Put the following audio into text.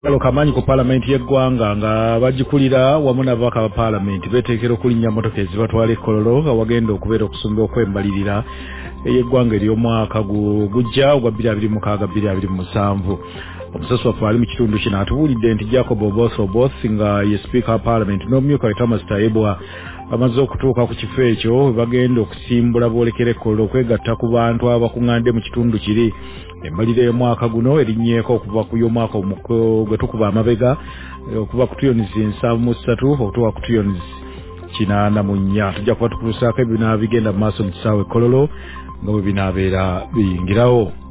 Kalo kamanyi ku parliament y'eggwanga nga bagikulira wamu n'ababaka ba parliament beetekera okulinnya motoka ezibatwala Kololo nga wagenda okubeera okusumba okwembalirira ey'eggwanga ery'omwaka gujja ogwa 2026-2027. Omusasi waffe ali mu kitundu kino atubuulidde nti Jacob Oboth nga ye speaker wa parliament n'omumyuka we Thomas Tayebwa bamaze okutuuka ku kifo ekyo bagenda okusimbula boolekere Kololo okwegatta ku bantu abakuŋŋaande mu kitundu kiri. Embalirira y'omwaka guno erinnyeeko okuva ku y'omwaka gwe tukuba amabega okuva ku tuyonizi 73 okutuuka ku tuyonizi 84. Tujja kuba tukutuusaako ebinaabigenda mu maaso mu kisaawe Kololo nga bwe binaabeera biyingirawo.